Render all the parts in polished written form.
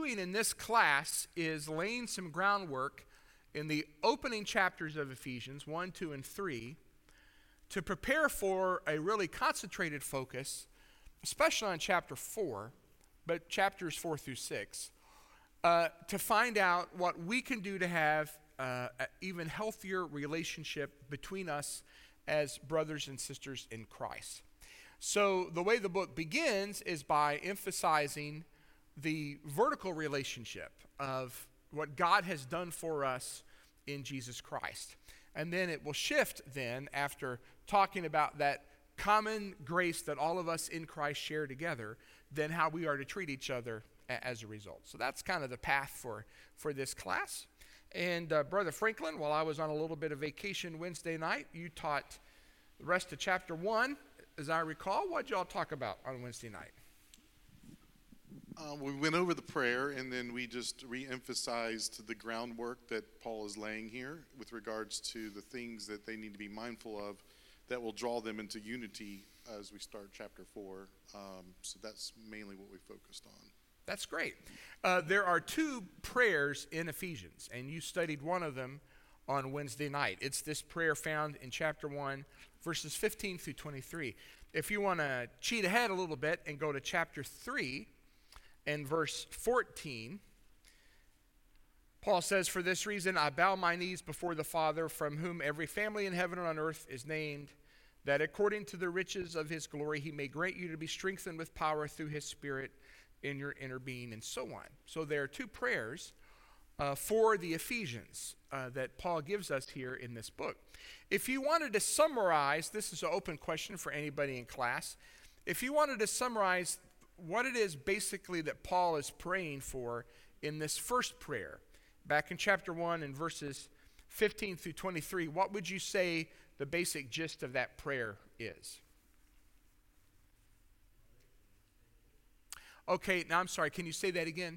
doing in this class is laying some groundwork in the opening chapters of Ephesians 1, 2, and 3 to prepare for a really concentrated focus, especially on chapter 4, but chapters 4 through 6, to find out what we can do to have an even healthier relationship between us as brothers and sisters in Christ. So the way the book begins is by emphasizing the vertical relationship of what God has done for us in Jesus Christ. And then it will shift then after talking about that common grace that all of us in Christ share together, then how we are to treat each other as a result. So that's kind of the path for this class. And Brother Franklin, while I was on a little bit of vacation Wednesday night, you taught the rest of chapter 1, as I recall. What did y'all talk about on Wednesday night? We went over the prayer, and then we just re-emphasized the groundwork that Paul is laying here with regards to the things that they need to be mindful of that will draw them into unity as we start chapter 4. So that's mainly what we focused on. That's great. There are 2 prayers in Ephesians, and you studied one of them on Wednesday night. It's this prayer found in chapter 1, verses 15 through 23. If you want to cheat ahead a little bit and go to chapter 3 and verse 14, Paul says, "For this reason I bow my knees before the Father, from whom every family in heaven and on earth is named, that according to the riches of his glory he may grant you to be strengthened with power through his Spirit in your inner being," and so on. So there are 2 prayers for the Ephesians that Paul gives us here in this book. If you wanted to summarize, this is an open question for anybody in class, if you wanted to summarize what it is basically that Paul is praying for in this first prayer, back in chapter 1 and verses 15 through 23, what would you say the basic gist of that prayer is? Okay, now I'm sorry, can you say that again?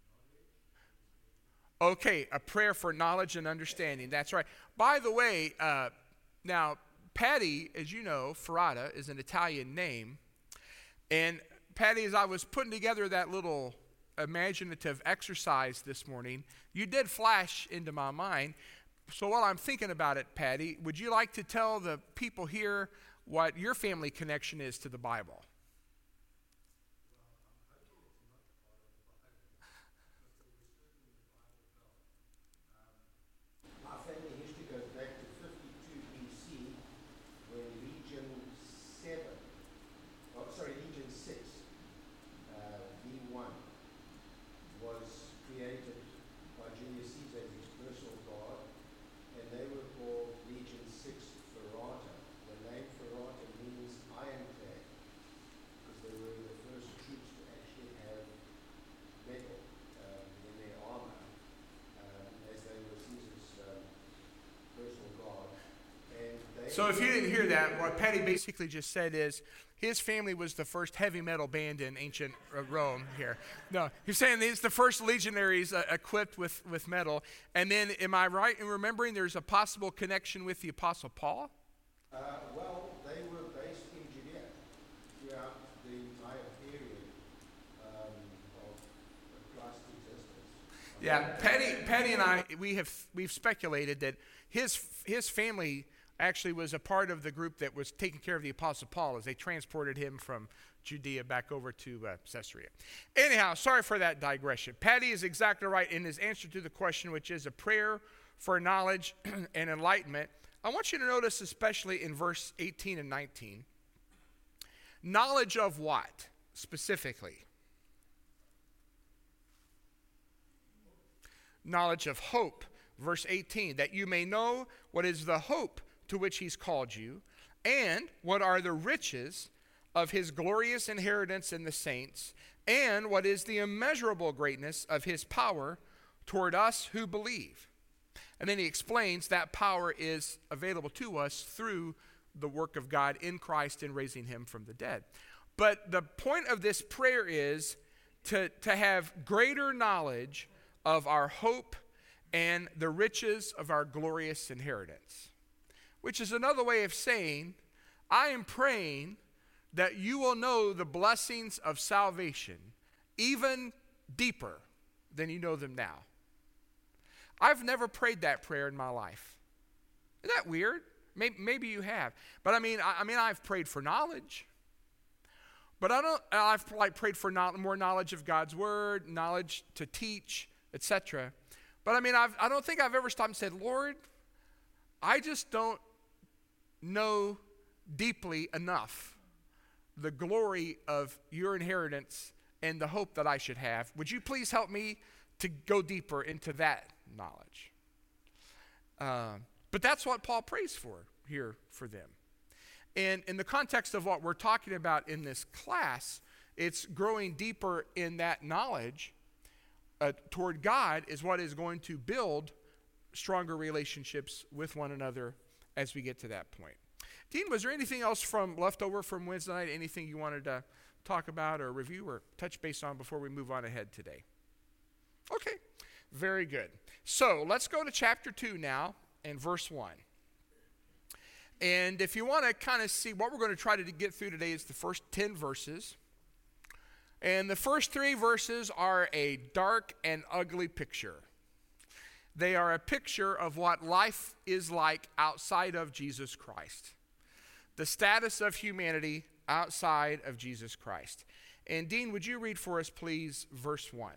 Okay, a prayer for knowledge and understanding. That's right. By the way, now, Patty, as you know, Ferrata is an Italian name. And Patty, as I was putting together that little imaginative exercise this morning, you did flash into my mind. So while I'm thinking about it, Patty, would you like to tell the people here what your family connection is to the Bible? So if you didn't hear that, what Patty basically just said is his family was the first heavy metal band in ancient Rome here. No, he's saying he's the first legionaries equipped with metal. And then, am I right in remembering there's a possible connection with the Apostle Paul? Well, they were based in Judea throughout the entire period of Christ's existence. Yeah, Patty and I, we've speculated that his family actually was a part of the group that was taking care of the Apostle Paul as they transported him from Judea back over to Caesarea. Anyhow, sorry for that digression. Patty is exactly right in his answer to the question, which is a prayer for knowledge and enlightenment. I want you to notice, especially in verse 18 and 19, knowledge of what specifically? Knowledge of hope. Verse 18, that you may know what is the hope to which he's called you, and what are the riches of his glorious inheritance in the saints, and what is the immeasurable greatness of his power toward us who believe. And then he explains that power is available to us through the work of God in Christ in raising him from the dead. But the point of this prayer is to have greater knowledge of our hope and the riches of our glorious inheritance. Which is another way of saying, I am praying that you will know the blessings of salvation even deeper than you know them now. I've never prayed that prayer in my life. Isn't that weird? Maybe you have. But I mean, I've prayed for knowledge. But I've prayed for more knowledge of God's word, knowledge to teach, etc. But I mean, I don't think I've ever stopped and said, Lord, I just don't know deeply enough the glory of your inheritance and the hope that I should have. Would you please help me to go deeper into that knowledge? But that's what Paul prays for here for them. And in the context of what we're talking about in this class, it's growing deeper in that knowledge toward God is what is going to build stronger relationships with one another as we get to that point. Dean, was there anything else left over from Wednesday night? Anything you wanted to talk about or review or touch base on before we move on ahead today? Okay, very good. So let's go to chapter 2 now and verse 1. And if you want to kind of see what we're going to try to get through today is the first 10 verses. And the first 3 verses are a dark and ugly picture. They are a picture of what life is like outside of Jesus Christ. The status of humanity outside of Jesus Christ. And Dean, would you read for us, please, verse 1?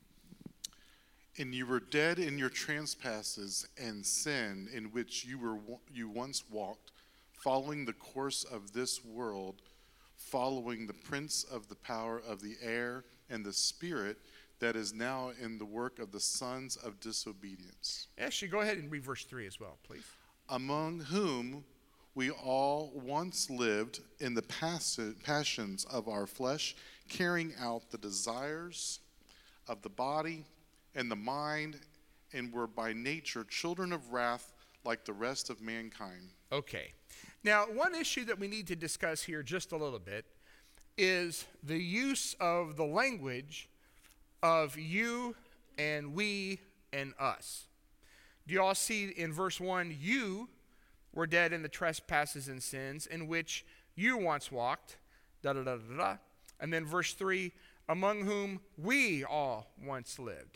And you were dead in your trespasses and sin, in which you once walked, following the course of this world, following the prince of the power of the air and the spirit that is now in the work of the sons of disobedience. Actually, go ahead and read verse 3 as well, please. Among whom we all once lived in the passions of our flesh, carrying out the desires of the body and the mind, and were by nature children of wrath like the rest of mankind. Okay. Now, one issue that we need to discuss here just a little bit is the use of the language of you and we and us. Do you all see in verse 1, you were dead in the trespasses and sins in which you once walked, da-da-da-da-da. And then verse 3, among whom we all once lived.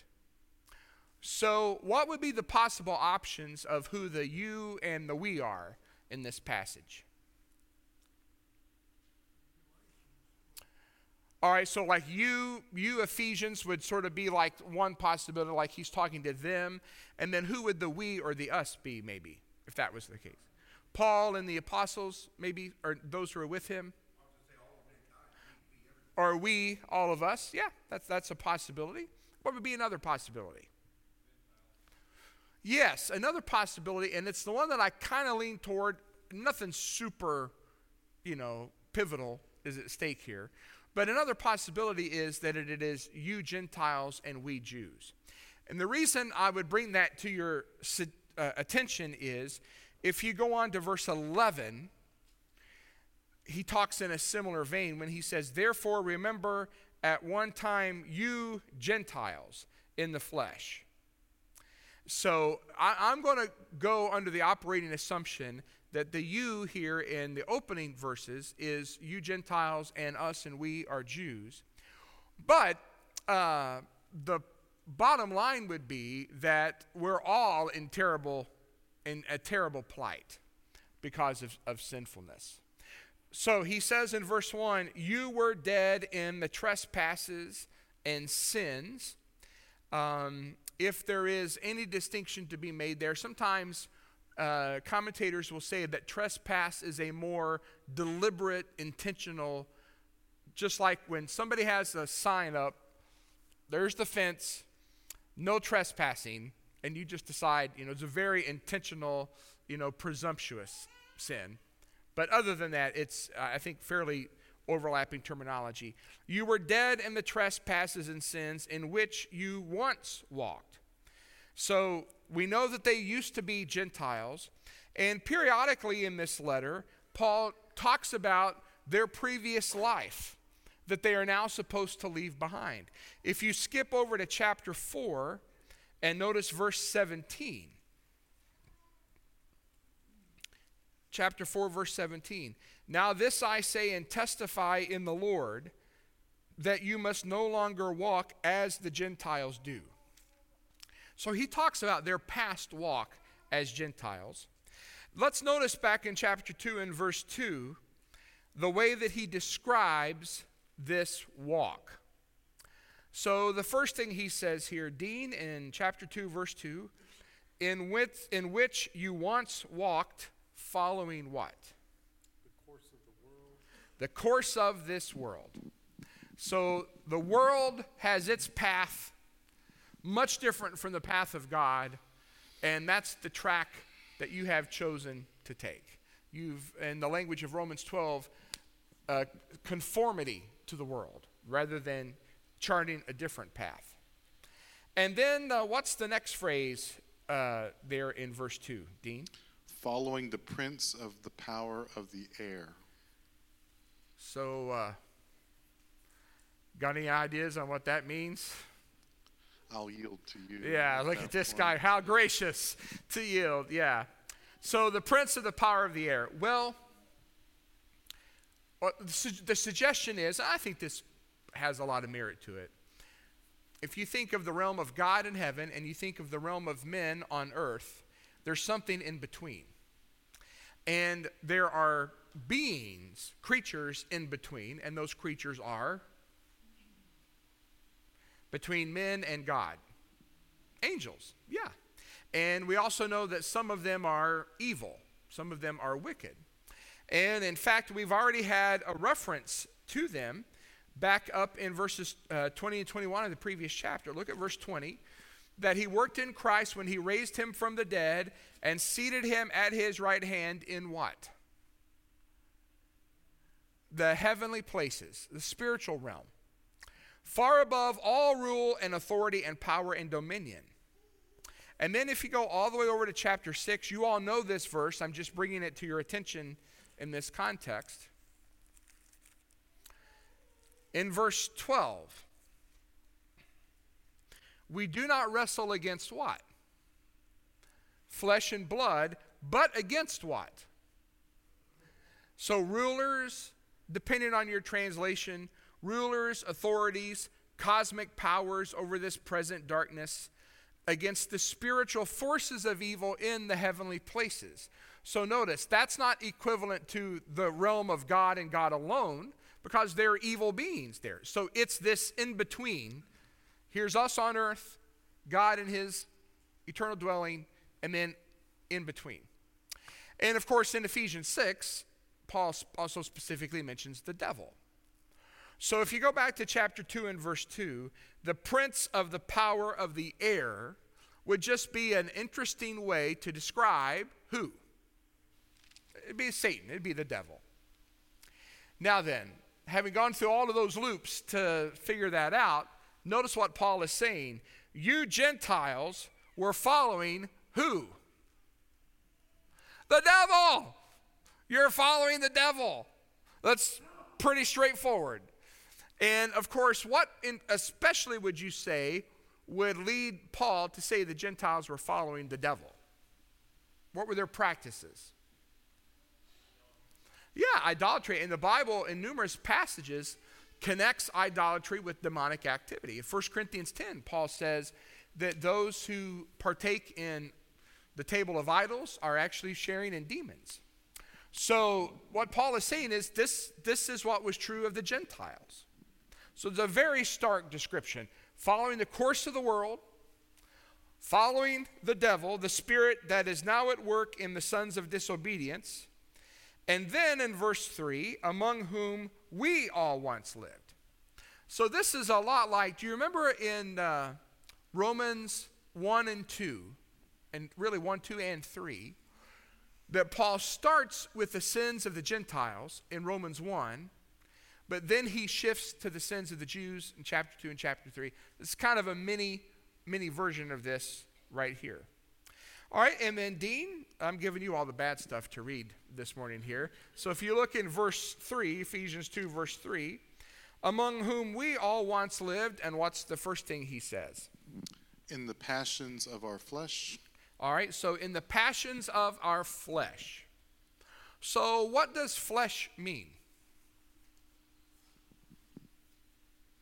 So what would be the possible options of who the you and the we are in this passage? All right, so like you Ephesians would sort of be like one possibility, like he's talking to them. And then who would the we or the us be, maybe, if that was the case? Paul and the apostles, maybe, or those who are with him? Or we, all of us? Yeah, that's a possibility. What would be another possibility? Yes, another possibility, and it's the one that I kind of lean toward. Nothing super, pivotal is at stake here. But another possibility is that it is you Gentiles and we Jews. And the reason I would bring that to your attention is if you go on to verse 11, he talks in a similar vein when he says, therefore remember at one time you Gentiles in the flesh. So I'm going to go under the operating assumption that the you here in the opening verses is you Gentiles and us and we are Jews. But the bottom line would be that we're all in a terrible plight because of sinfulness. So he says in verse 1, you were dead in the trespasses and sins. If there is any distinction to be made there, sometimes commentators will say that trespass is a more deliberate, intentional, just like when somebody has a sign up, there's the fence, no trespassing, and you just decide, it's a very intentional, presumptuous sin. But other than that, it's, I think, fairly overlapping terminology. You were dead in the trespasses and sins in which you once walked. So we know that they used to be Gentiles, and periodically in this letter, Paul talks about their previous life that they are now supposed to leave behind. If you skip over to chapter 4 and notice verse 17. Chapter 4, verse 17. Now this I say and testify in the Lord, that you must no longer walk as the Gentiles do. So he talks about their past walk as Gentiles. Let's notice back in chapter 2 and verse 2, the way that he describes this walk. So the first thing he says here, Dean, in chapter 2, verse 2, in which you once walked, following what? The course of the world. The course of this world. So the world has its path, much different from the path of God, and that's the track that you have chosen to take. You've, in the language of Romans 12, conformity to the world, rather than charting a different path. And then what's the next phrase there in verse 2, Dean? Following the prince of the power of the air. So, got any ideas on what that means? I'll yield to you. Yeah, look at this guy. How gracious to yield. Yeah. So the prince of the power of the air. Well, the suggestion is, I think this has a lot of merit to it. If you think of the realm of God in heaven and you think of the realm of men on earth, there's something in between. And there are beings, creatures in between, and those creatures are between men and God. Angels, yeah. And we also know that some of them are evil. Some of them are wicked. And in fact, we've already had a reference to them back up in verses 20 and 21 of the previous chapter. Look at verse 20. That he worked in Christ when he raised him from the dead and seated him at his right hand in what? The heavenly places, the spiritual realm. Far above all rule and authority and power and dominion. And then if you go all the way over to chapter 6, you all know this verse. I'm just bringing it to your attention in this context. In verse 12, we do not wrestle against what? Flesh and blood, but against what? So rulers, depending on your translation, rulers, authorities, cosmic powers over this present darkness, against the spiritual forces of evil in the heavenly places. So notice, that's not equivalent to the realm of God and God alone, because there are evil beings there. So it's this in between. Here's us on earth, God in his eternal dwelling, and then in between. And of course, in Ephesians 6, Paul also specifically mentions the devil. So if you go back to chapter 2 and verse 2, the prince of the power of the air would just be an interesting way to describe who? It'd be Satan. It'd be the devil. Now then, having gone through all of those loops to figure that out, notice what Paul is saying. You Gentiles were following who? The devil. You're following the devil. That's pretty straightforward. And of course, what especially would you say would lead Paul to say the Gentiles were following the devil? What were their practices? Yeah, idolatry. And the Bible, in numerous passages, connects idolatry with demonic activity. In 1 Corinthians 10, Paul says that those who partake in the table of idols are actually sharing in demons. So what Paul is saying is this is what was true of the Gentiles. So it's a very stark description. Following the course of the world, following the devil, the spirit that is now at work in the sons of disobedience. And then in verse 3, among whom we all once lived. So this is a lot like, do you remember in Romans 1 and 2, and really 1, 2, and 3, that Paul starts with the sins of the Gentiles in Romans 1, but then he shifts to the sins of the Jews in chapter 2 and chapter 3. It's kind of a mini version of this right here. All right, and then Dean, I'm giving you all the bad stuff to read this morning here. So if you look in verse 3, Ephesians 2, verse 3, among whom we all once lived, and what's the first thing he says? In the passions of our flesh. All right, so in the passions of our flesh. So what does flesh mean?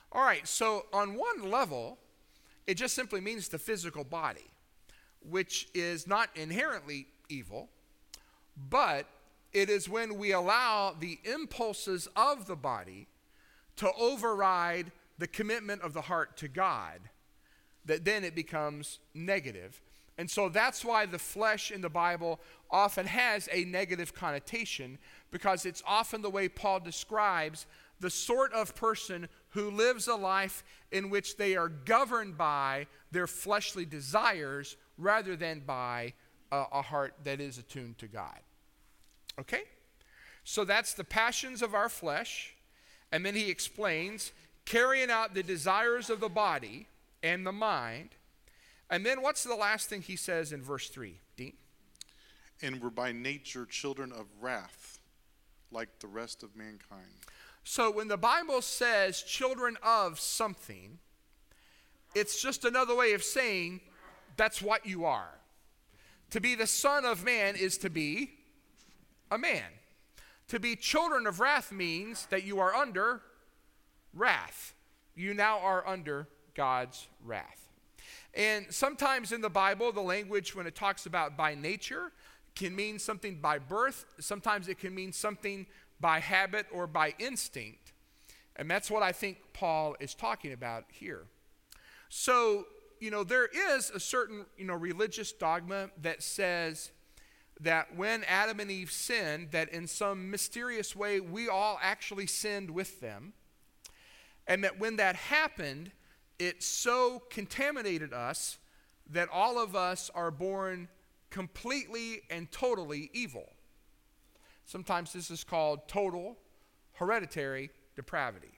All right, so on one level, it just simply means the physical body, which is not inherently evil, but it is when we allow the impulses of the body to override the commitment of the heart to God, that then it becomes negative. And so that's why the flesh in the Bible often has a negative connotation, because it's often the way Paul describes the sort of person who lives a life in which they are governed by their fleshly desires rather than by a heart that is attuned to God. Okay? So that's the passions of our flesh. And then he explains carrying out the desires of the body and the mind. And then what's the last thing he says in verse 3, Dean? And we're by nature children of wrath, like the rest of mankind. So when the Bible says children of something, it's just another way of saying that's what you are. To be the son of man is to be a man. To be children of wrath means that you are under wrath. You now are under God's wrath. And sometimes in the Bible, the language when it talks about by nature can mean something by birth. Sometimes it can mean something by habit or by instinct. And that's what I think Paul is talking about here. So, there is a certain, religious dogma that says that when Adam and Eve sinned, that in some mysterious way we all actually sinned with them. And that when that happened, it so contaminated us that all of us are born completely and totally evil. Sometimes this is called total hereditary depravity.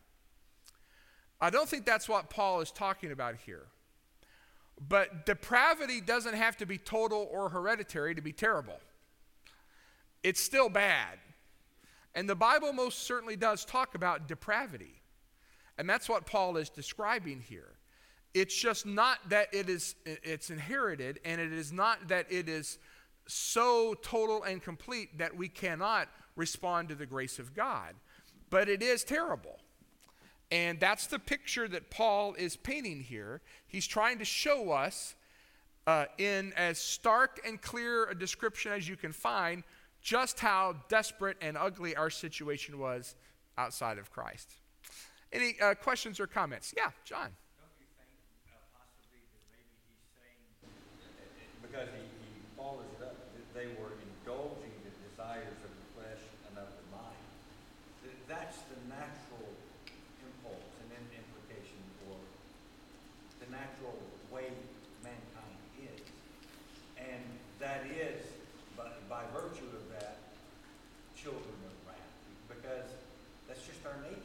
I don't think that's what Paul is talking about here. But depravity doesn't have to be total or hereditary to be terrible. It's still bad. And the Bible most certainly does talk about depravity. And that's what Paul is describing here. It's just not that it's inherited, and it is not that it is so total and complete that we cannot respond to the grace of God. But it is terrible. And that's the picture that Paul is painting here. He's trying to show us in as stark and clear a description as you can find just how desperate and ugly our situation was outside of Christ. Any questions or comments? Yeah, John. Don't you think possibly that maybe he's saying, because he follows it up, that they were indulging the desires of the flesh and of the mind? That's the natural impulse and then implication for the natural way mankind is. And that is, by virtue of that, children of wrath, because that's just our nature.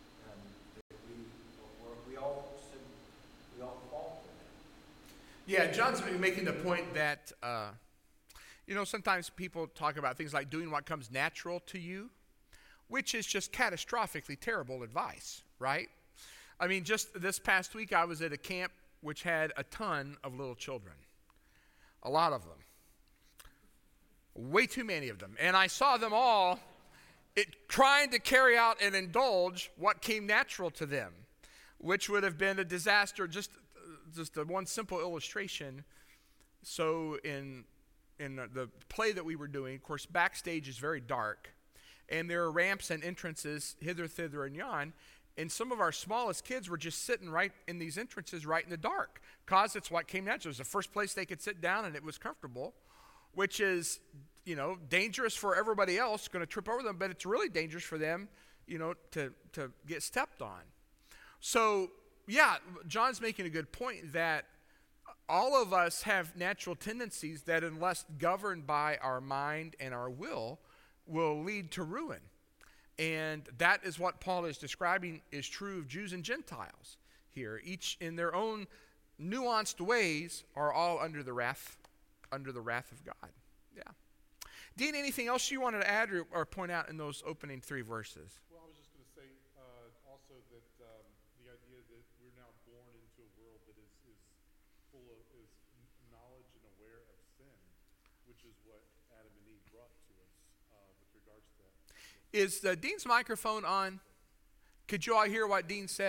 We all fall for that. Yeah, John's making the point that, sometimes people talk about things like doing what comes natural to you, which is just catastrophically terrible advice, right? I mean, just this past week I was at a camp which had a ton of little children. A lot of them. Way too many of them. And I saw them all trying to carry out and indulge what came natural to them, which would have been a disaster. Just one simple illustration. So in the play that we were doing, of course, backstage is very dark, and there are ramps and entrances hither, thither, and yon. And some of our smallest kids were just sitting right in these entrances, right in the dark, because it's what came natural. It was the first place they could sit down, and it was comfortable, which is, dangerous for everybody else, going to trip over them, but it's really dangerous for them, to get stepped on. So, yeah, John's making a good point that all of us have natural tendencies that, unless governed by our mind and our will lead to ruin. And that is what Paul is describing is true of Jews and Gentiles here. Each in their own nuanced ways are all under the wrath of God. Yeah. Dean, anything else you wanted to add or point out in those opening three verses? Well, I was just going to say also that the idea that we're now born into a world that is full of knowledge and aware of sin, which is what Adam and Eve brought to us with regards to that. Is Dean's microphone on? Could you all hear what Dean said?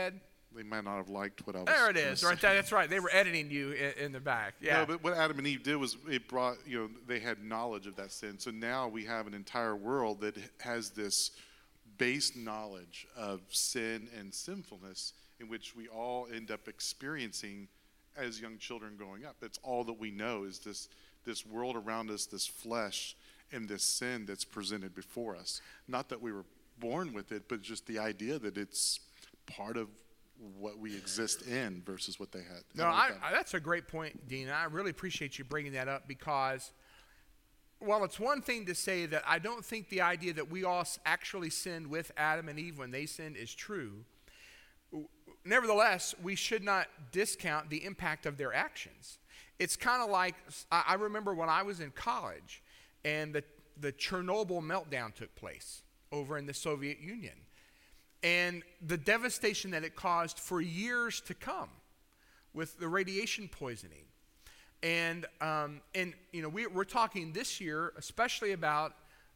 They might not have liked what I was There it gonna is, right say. there. That's right. They were editing you in the back. Yeah. No, but what Adam and Eve did was it brought, they had knowledge of that sin. So now we have an entire world that has this base knowledge of sin and sinfulness in which we all end up experiencing as young children growing up. That's all that we know is this world around us, this flesh, and this sin that's presented before us. Not that we were born with it, but just the idea that it's part of what we exist in versus what they had. No, that's a great point, Dean. I really appreciate you bringing that up because, well, it's one thing to say that I don't think the idea that we all actually sinned with Adam and Eve when they sinned is true. Nevertheless, we should not discount the impact of their actions. It's kind of like, I remember when I was in college and the Chernobyl meltdown took place over in the Soviet Union. And the devastation that it caused for years to come with the radiation poisoning. And we're talking this year especially about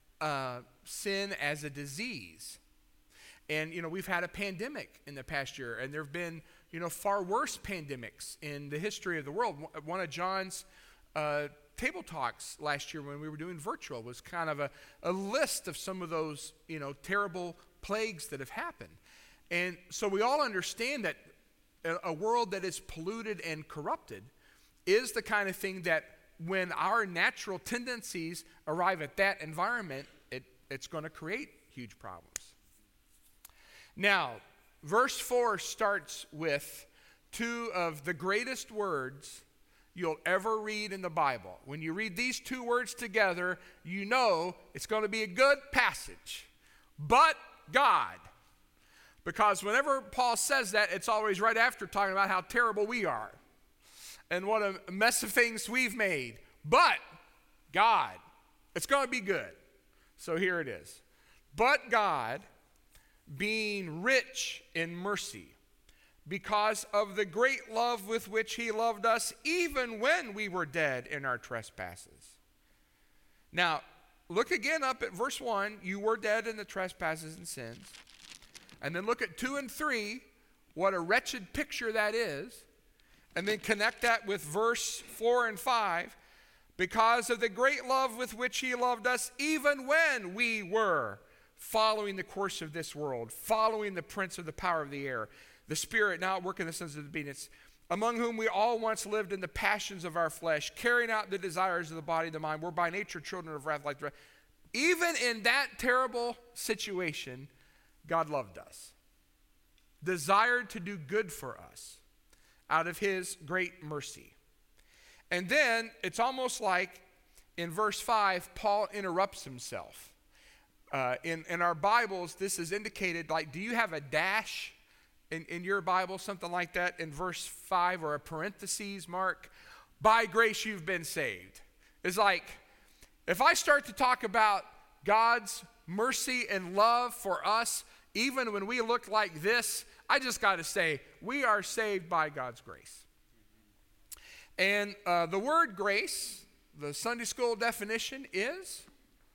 sin as a disease. And, we've had a pandemic in the past year, and there have been, far worse pandemics in the history of the world. One of John's table talks last year when we were doing virtual was kind of a list of some of those, terrible plagues that have happened. And so we all understand that a world that is polluted and corrupted is the kind of thing that when our natural tendencies arrive at that environment, it's going to create huge problems. Now, verse 4 starts with two of the greatest words you'll ever read in the Bible. When you read these two words together, you know it's going to be a good passage. But God. Because whenever Paul says that, it's always right after talking about how terrible we are and what a mess of things we've made. But God. It's going to be good. So here it is. But God, being rich in mercy, because of the great love with which he loved us, even when we were dead in our trespasses. Now, look again up at verse 1. You were dead in the trespasses and sins. And then look at 2 and 3, what a wretched picture that is. And then connect that with verse 4 and 5. Because of the great love with which he loved us, even when we were following the course of this world, following the prince of the power of the air, the spirit now at work in the sons of disobedience, among whom we all once lived in the passions of our flesh, carrying out the desires of the body and the mind. We're by nature children of wrath like the rest. Even in that terrible situation, God loved us, desired to do good for us out of his great mercy. And then it's almost like in verse 5, Paul interrupts himself. In our Bibles, this is indicated like, do you have a dash in your Bible, something like that, in verse 5 or a parentheses mark? By grace you've been saved. It's like, if I start to talk about God's mercy and love for us, even when we look like this, I just got to say, we are saved by God's grace. And the word grace, the Sunday school definition is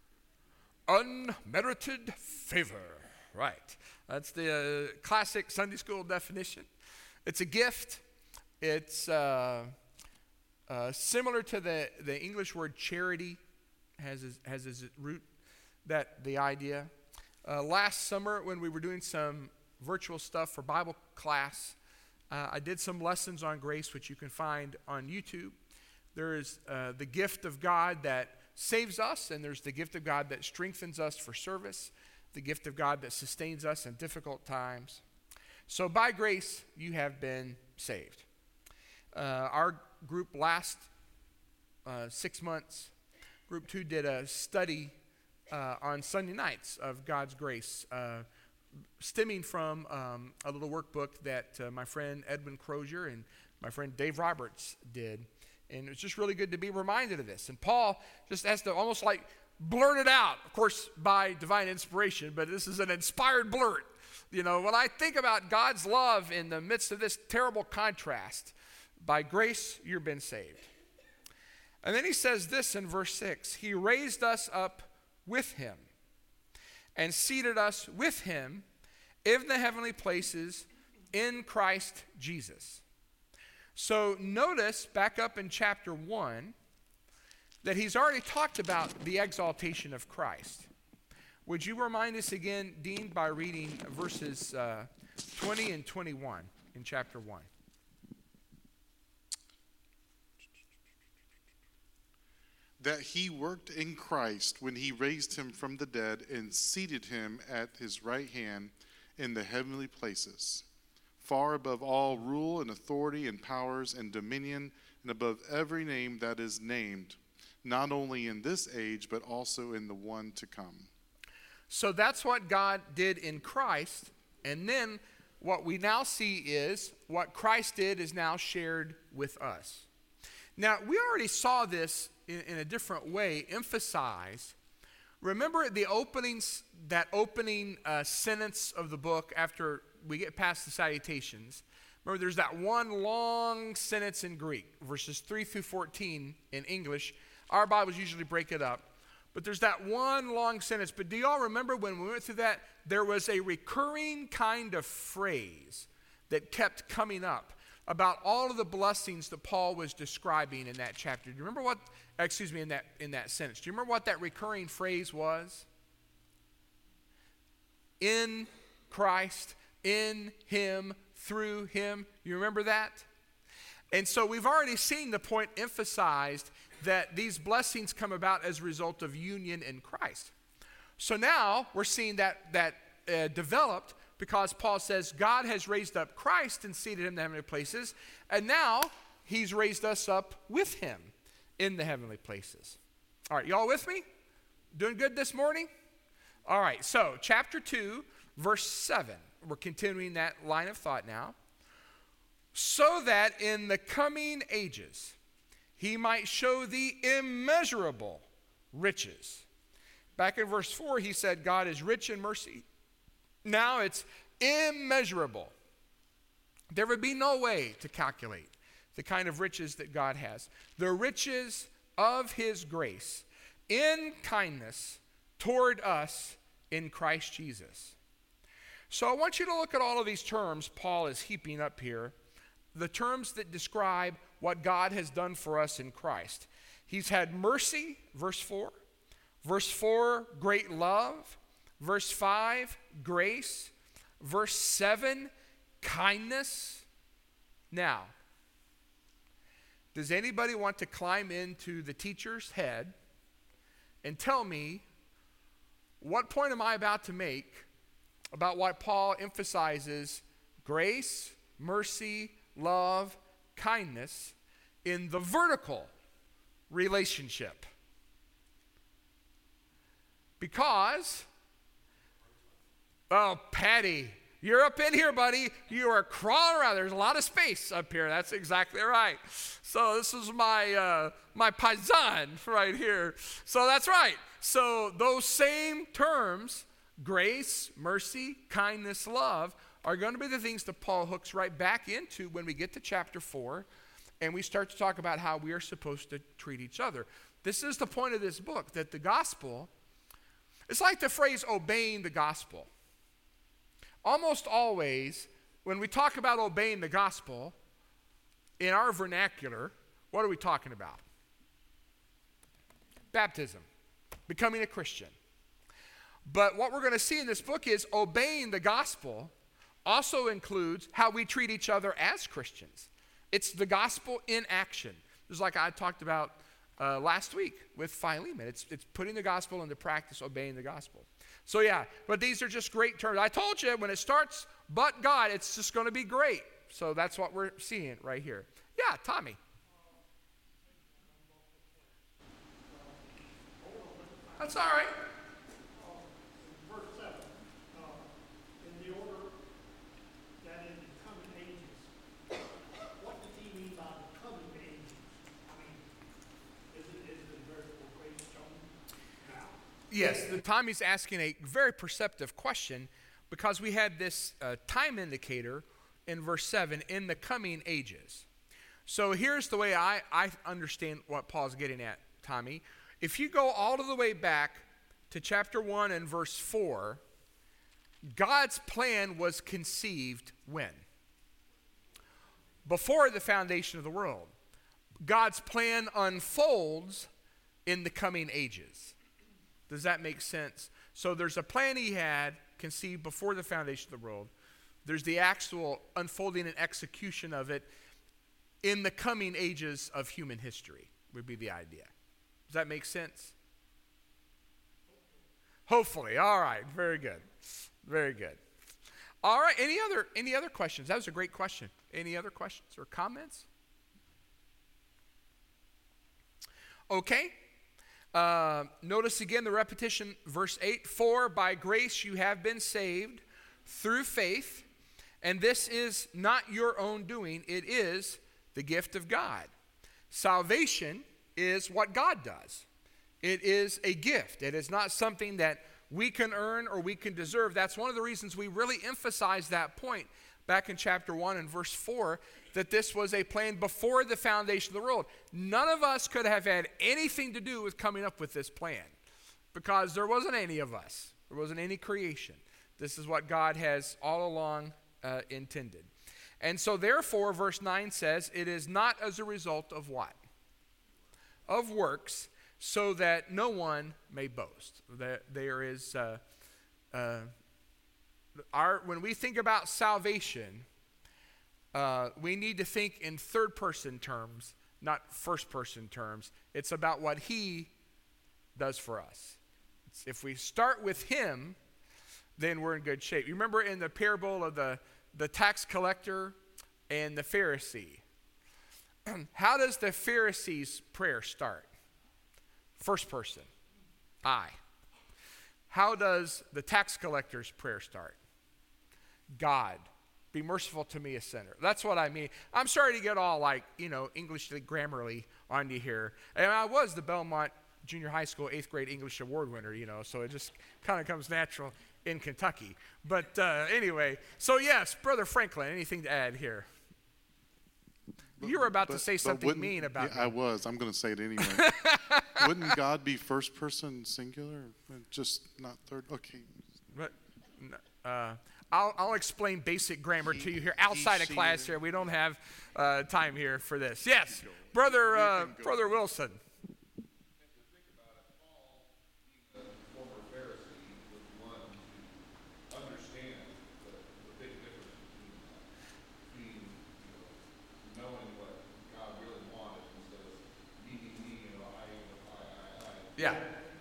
unmerited favor. Right. That's the classic Sunday school definition. It's a gift. It's similar to the English word charity, has its root, that the idea. Last summer when we were doing some virtual stuff for Bible class, I did some lessons on grace, which you can find on YouTube. There is the gift of God that saves us, and there's the gift of God that strengthens us for service, the gift of God that sustains us in difficult times. So by grace, you have been saved. Our group last 6 months, Group 2 did a study on Sunday nights of God's grace, stemming from a little workbook that my friend Edwin Crozier and my friend Dave Roberts did. And it was just really good to be reminded of this. And Paul just has to almost like blurt it out, of course, by divine inspiration, but this is an inspired blurt. When I think about God's love in the midst of this terrible contrast, by grace you've been saved. And then he says this in verse 6, he raised us up with him and seated us with him in the heavenly places in Christ Jesus. So notice back up in chapter 1 that he's already talked about the exaltation of Christ. Would you remind us again, Dean, by reading verses 20 and 21 in chapter 1? That he worked in Christ when he raised him from the dead and seated him at his right hand in the heavenly places, far above all rule and authority and powers and dominion, and above every name that is named, not only in this age, but also in the one to come. So that's what God did in Christ, and then what we now see is what Christ did is now shared with us. Now, we already saw this in a different way emphasized. Remember the openings, that opening sentence of the book after we get past the salutations. Remember, there's that one long sentence in Greek, verses 3 through 14 in English. Our Bibles usually break it up. But there's that one long sentence. But do y'all remember when we went through that, there was a recurring kind of phrase that kept coming up about all of the blessings that Paul was describing in that chapter. Do you remember what, in that sentence? Do you remember what that recurring phrase was? In Christ, in him, through him. You remember that? And so we've already seen the point emphasized that these blessings come about as a result of union in Christ. So now we're seeing that developed because Paul says God has raised up Christ and seated him in the heavenly places, and now he's raised us up with him in the heavenly places. All right, y'all with me? Doing good this morning? All right, so chapter 2, verse 7. We're continuing that line of thought now. So that in the coming ages he might show the immeasurable riches. Back in verse 4, he said God is rich in mercy. Now it's immeasurable. There would be no way to calculate the kind of riches that God has. The riches of his grace in kindness toward us in Christ Jesus. So I want you to look at all of these terms Paul is heaping up here, the terms that describe what God has done for us in Christ. He's had mercy, verse 4. Verse 4, great love. Verse 5, grace. Verse 7, kindness. Now, does anybody want to climb into the teacher's head and tell me what point am I about to make about what Paul emphasizes grace, mercy, love, kindness in the vertical relationship? Because, oh, Patty, you're up in here, buddy. You are crawling around. There's a lot of space up here. That's exactly right. So this is my paisan right here. So that's right. So those same terms, grace, mercy, kindness, love, are going to be the things that Paul hooks right back into when we get to chapter 4 and we start to talk about how we are supposed to treat each other. This is the point of this book, that the gospel, it's like the phrase obeying the gospel. Almost always, when we talk about obeying the gospel, in our vernacular, what are we talking about? Baptism, becoming a Christian. But what we're going to see in this book is obeying the gospel also includes how we treat each other as Christians. It's the gospel in action. Just like I talked about last week with Philemon. It's putting the gospel into practice, obeying the gospel. So yeah, but these are just great terms. I told you when it starts, but God, it's just going to be great. So that's what we're seeing right here. Yeah, Tommy. That's all right. Verse 7, in the order that in the coming ages, what does he mean by the coming ages? I mean, is it vertical grace shown now? Yes, Tommy's asking a very perceptive question because we had this time indicator in verse 7, in the coming ages. So here's the way I understand what Paul's getting at, Tommy. If you go all the way back to chapter 1 and verse 4, God's plan was conceived when? before the foundation of the world. God's plan unfolds in the coming ages. Does that make sense? So there's a plan he had conceived before the foundation of the world. There's the actual unfolding and execution of it in the coming ages of human history, would be the idea. Does that make sense? Hopefully. All right. Very good. Very good. All right. Any other questions? That was a great question. Any other questions or comments? Okay. Notice again the repetition, verse 8. For by grace you have been saved through faith, and this is not your own doing. It is the gift of God. Salvation is what God does. It is a gift. It is not something that we can earn or we can deserve. That's one of the reasons we really emphasize that point back in chapter 1 and verse 4, that this was a plan before the foundation of the world. None of us could have had anything to do with coming up with this plan because there wasn't any of us. There wasn't any creation. This is what God has all along intended. And so therefore, verse 9 says, it is not as a result of what? Of works, so that no one may boast. There is, when we think about salvation, we need to think in third-person terms, not first-person terms. It's about what he does for us. If we start with him, then we're in good shape. You remember in the parable of the tax collector and the Pharisee? How does the Pharisee's prayer start? First person, I. How does the tax collector's prayer start? God, be merciful to me, a sinner. That's what I mean. I'm sorry to get all English grammarly on you here. And I was the Belmont Junior High School 8th grade English award winner, so it just kind of comes natural in Kentucky. But anyway, so yes, Brother Franklin, anything to add here? You were about to say something mean about me. I was. I'm going to say it anyway. Wouldn't God be first person singular? Just not third? Okay. But, I'll explain basic grammar to you here outside of class here. We don't have time here for this. Yes, Brother Wilson. Yeah.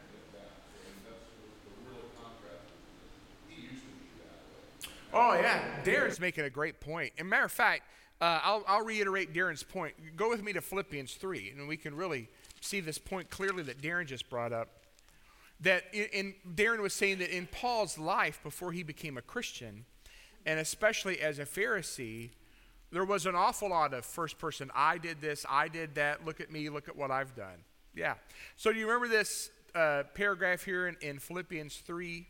Oh, yeah. Darren's making a great point. As a matter of fact, I'll reiterate Darren's point. Go with me to Philippians 3, and we can really see this point clearly that Darren just brought up. That Darren was saying that in Paul's life before he became a Christian, and especially as a Pharisee, there was an awful lot of first person. I did this, I did that, look at me, look at what I've done. Yeah. So do you remember this paragraph here in Philippians 3?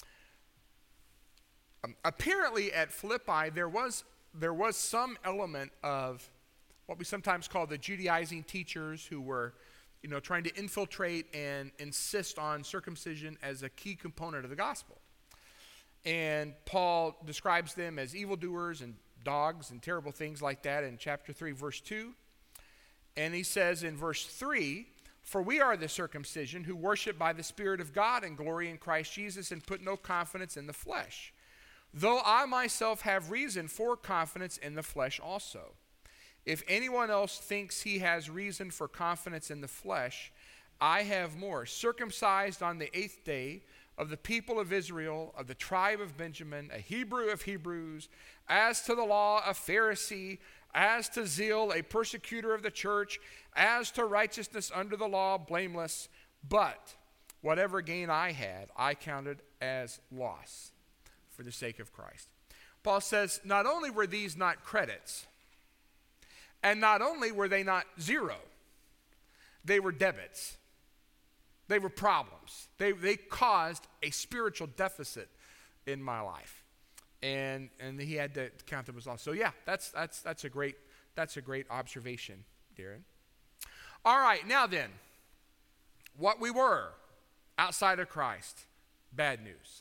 Apparently at Philippi, there was some element of what we sometimes call the Judaizing teachers who were, trying to infiltrate and insist on circumcision as a key component of the gospel. And Paul describes them as evildoers and dogs and terrible things like that in chapter 3, verse 2. And he says in verse 3, for we are the circumcision who worship by the Spirit of God and glory in Christ Jesus and put no confidence in the flesh. Though I myself have reason for confidence in the flesh also. If anyone else thinks he has reason for confidence in the flesh, I have more. Circumcised on the 8th day, of the people of Israel, of the tribe of Benjamin, a Hebrew of Hebrews, as to the law, a Pharisee, as to zeal, a persecutor of the church, as to righteousness under the law, blameless. But whatever gain I had, I counted as loss for the sake of Christ. Paul says, not only were these not credits, and not only were they not zero, they were debits. They were problems. They caused a spiritual deficit in my life. And he had to count them as loss. So yeah, that's a great observation, Darren. All right, now then, what we were outside of Christ, bad news.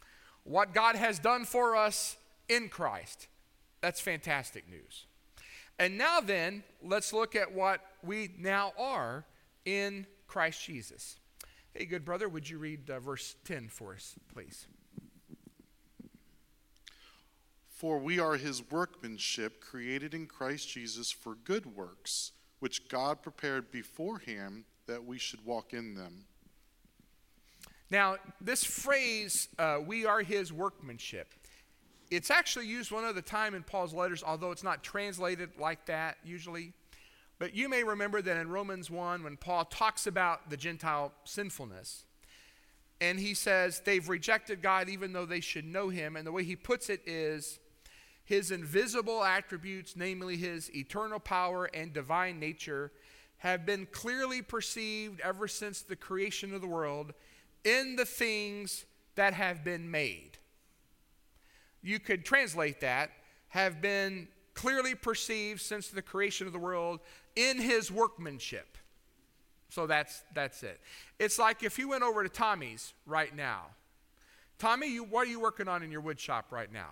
What God has done for us in Christ, that's fantastic news. And now then, let's look at what we now are in Christ Jesus. Hey, good brother, would you read verse 10 for us, please? For we are his workmanship, created in Christ Jesus for good works, which God prepared beforehand that we should walk in them. Now, this phrase, we are his workmanship, it's actually used one other time in Paul's letters, although it's not translated like that usually. But you may remember that in Romans 1, when Paul talks about the Gentile sinfulness, and he says they've rejected God even though they should know him, and the way he puts it is, his invisible attributes, namely his eternal power and divine nature, have been clearly perceived ever since the creation of the world in the things that have been made. You could translate that, have been clearly perceived since the creation of the world in his workmanship. So that's it. It's like if you went over to Tommy's right now. Tommy, what are you working on in your wood shop right now?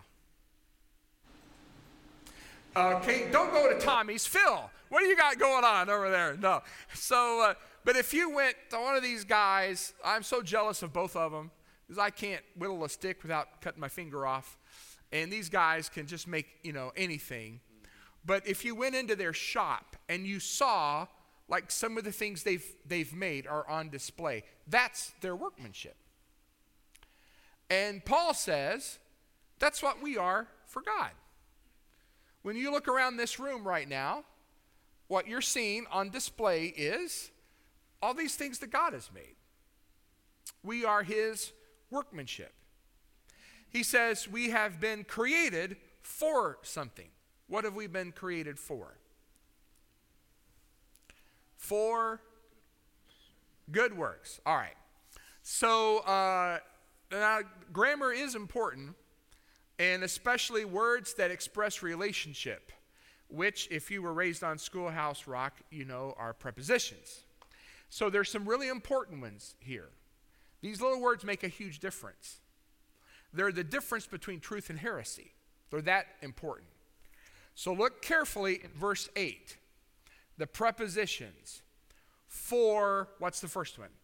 Okay, don't go to Tommy's. Phil, what do you got going on over there? No. So, but if you went to one of these guys, I'm so jealous of both of them because I can't whittle a stick without cutting my finger off. And these guys can just make, anything. But if you went into their shop and you saw, like some of the things they've made are on display, that's their workmanship. And Paul says that's what we are for God. When you look around this room right now, what you're seeing on display is all these things that God has made. We are his workmanship. He says we have been created for something. What have we been created for? For good works. All right. So now grammar is important, and especially words that express relationship, which, if you were raised on Schoolhouse Rock, are prepositions. So there's some really important ones here. These little words make a huge difference. They're the difference between truth and heresy. They're that important. So look carefully in verse 8. The prepositions. For, what's the first one?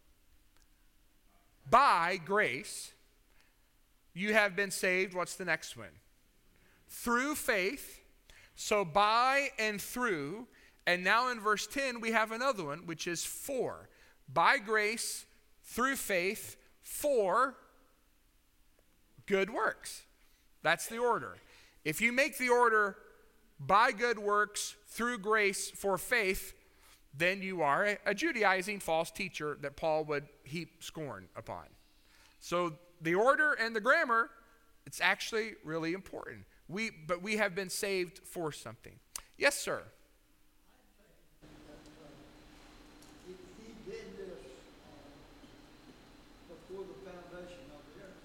By grace, you have been saved. What's the next one? Through faith. So by and through. And now in verse 10, we have another one, which is for. By grace, through faith, for good works. That's the order. If you make the order by good works, through grace, for faith, then you are a Judaizing false teacher that Paul would heap scorn upon. So the order and the grammar, it's actually really important. But we have been saved for something. Yes, sir. He did this before the foundation of the earth.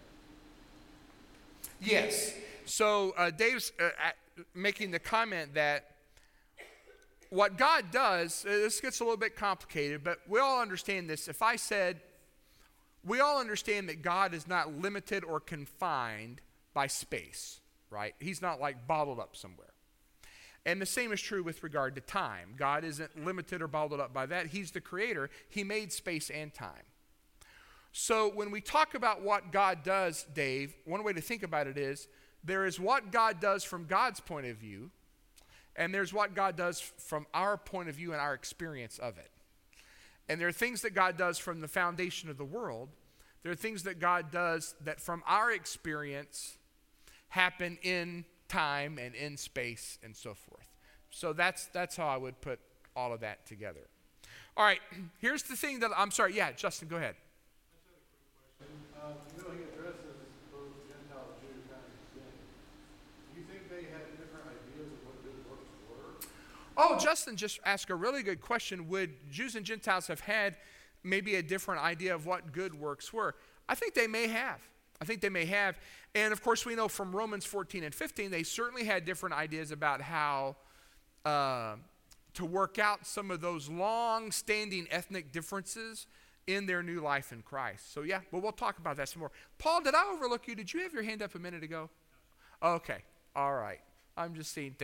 Yes. So Dave's making the comment that what God does, this gets a little bit complicated, but we all understand this. If I said, we all understand that God is not limited or confined by space, right? He's not like bottled up somewhere. And the same is true with regard to time. God isn't limited or bottled up by that. He's the creator. He made space and time. So when we talk about what God does, Dave, one way to think about it is there is what God does from God's point of view, and there's what God does from our point of view and our experience of it. And there are things that God does from the foundation of the world. There are things that God does that from our experience happen in time and in space and so forth. So that's how I would put all of that together. All right, here's the thing that, I'm sorry, yeah, Justin, go ahead. He addresses both Gentile and Jew kind of sin. Do you think they had different ideas of what good works were? Oh, Justin just asked a really good question. Would Jews and Gentiles have had maybe a different idea of what good works were? I think they may have. And of course, we know from Romans 14 and 15, they certainly had different ideas about how to work out some of those long-standing ethnic differences in their new life in Christ. So yeah, well, we'll talk about that some more. Paul, did I overlook you? Did you have your hand up a minute ago? Okay, all right. I'm just seeing things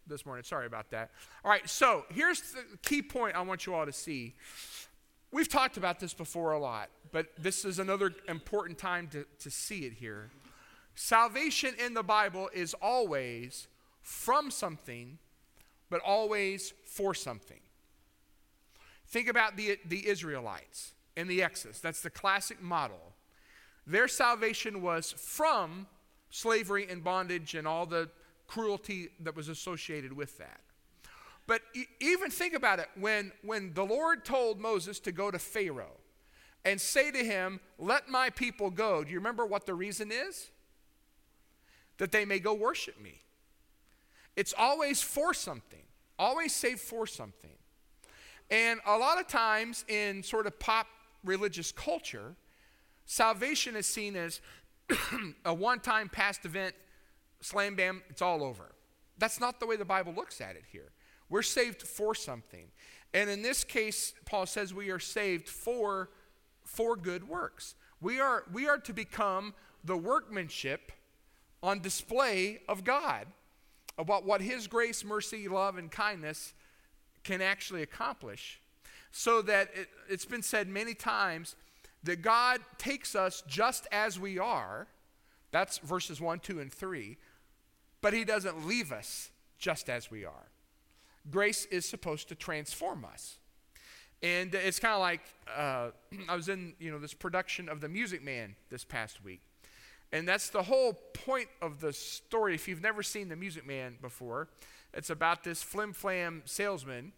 this morning. Sorry about that. All right, so here's the key point I want you all to see. We've talked about this before a lot, but this is another important time to see it here. Salvation in the Bible is always from something, but always for something. Think about the Israelites in the Exodus. That's the classic model. Their salvation was from slavery and bondage and all the cruelty that was associated with that. But even think about it, when the Lord told Moses to go to Pharaoh and say to him, let my people go, do you remember what the reason is? That they may go worship me. It's always for something, always saved for something. And a lot of times in sort of pop religious culture, salvation is seen as a one-time past event, slam bam, it's all over. That's not the way the Bible looks at it here. We're saved for something. And in this case, Paul says we are saved for good works. We are to become the workmanship on display of God, about what his grace, mercy, love, and kindness can actually accomplish. So that it's been said many times that God takes us just as we are. That's verses 1, 2, and 3. But he doesn't leave us just as we are. Grace is supposed to transform us. And it's kind of like, I was in this production of The Music Man this past week. And that's the whole point of the story. If you've never seen The Music Man before, it's about this flim-flam salesman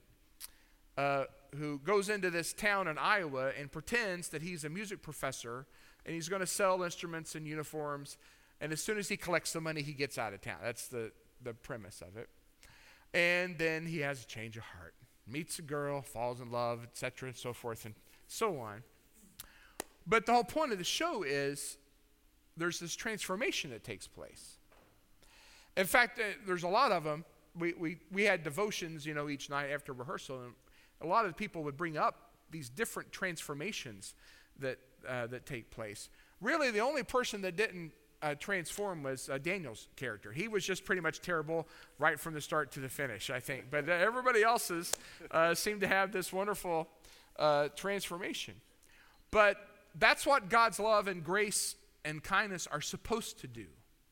who goes into this town in Iowa and pretends that he's a music professor and he's going to sell instruments and uniforms. And as soon as he collects the money, he gets out of town. That's the premise of it. And then he has a change of heart, meets a girl, falls in love, etc., and so forth and so on. But the whole point of the show is there's this transformation that takes place. In fact, there's a lot of them. We had devotions, each night after rehearsal, and a lot of the people would bring up these different transformations that take place. Really, the only person that didn't transform was Daniel's character. He was just pretty much terrible right from the start to the finish, I think. But everybody else's seemed to have this wonderful transformation. But that's what God's love and grace and kindness are supposed to do.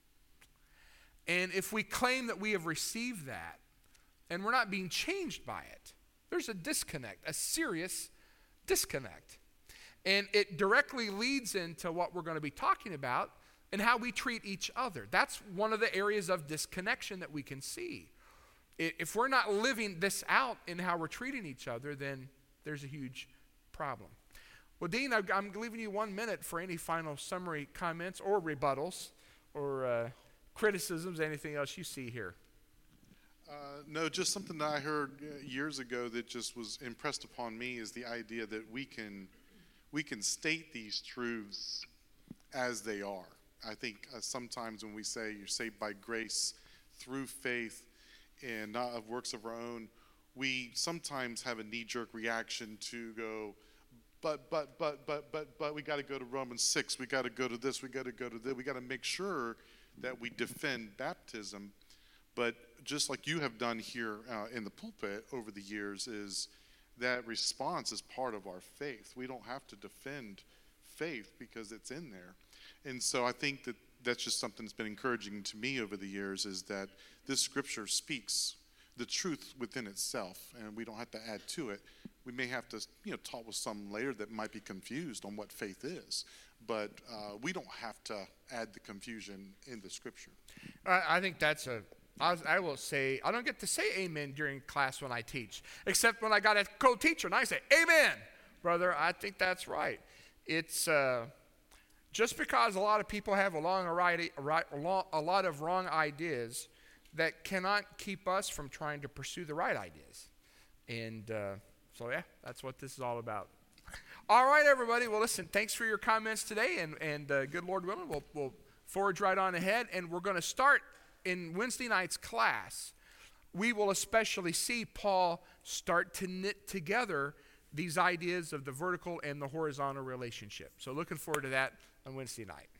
And if we claim that we have received that and we're not being changed by it, there's a disconnect, a serious disconnect. And it directly leads into what we're going to be talking about and how we treat each other. That's one of the areas of disconnection that we can see. If we're not living this out in how we're treating each other, then there's a huge problem. Well, Dean, I'm leaving you 1 minute for any final summary comments or rebuttals or criticisms, anything else you see here. No, just something that I heard years ago that just was impressed upon me is the idea that we can state these truths as they are. I think sometimes when we say you're saved by grace through faith and not of works of our own, we sometimes have a knee-jerk reaction to go, but we got to go to Romans 6, we got to go to this, we got to go to that, we got to make sure that we defend baptism. But just like you have done here in the pulpit over the years, is that response is part of our faith. We don't have to defend faith because it's in there. And so I think that that's just something that's been encouraging to me over the years, is that this scripture speaks the truth within itself, and we don't have to add to it. We may have to talk with some later that might be confused on what faith is, but we don't have to add the confusion in the scripture. I think that's I will say, I don't get to say amen during class when I teach, except when I got a co-teacher and I say, amen, brother, I think that's right. It's just because a lot of people have a lot of wrong ideas, that cannot keep us from trying to pursue the right ideas. And so, yeah, that's what this is all about. All right, everybody. Well, listen, thanks for your comments today, and good Lord willing, we'll forge right on ahead, and we're going to start in Wednesday night's class. We will especially see Paul start to knit together these ideas of the vertical and the horizontal relationship. So looking forward to that on Wednesday night.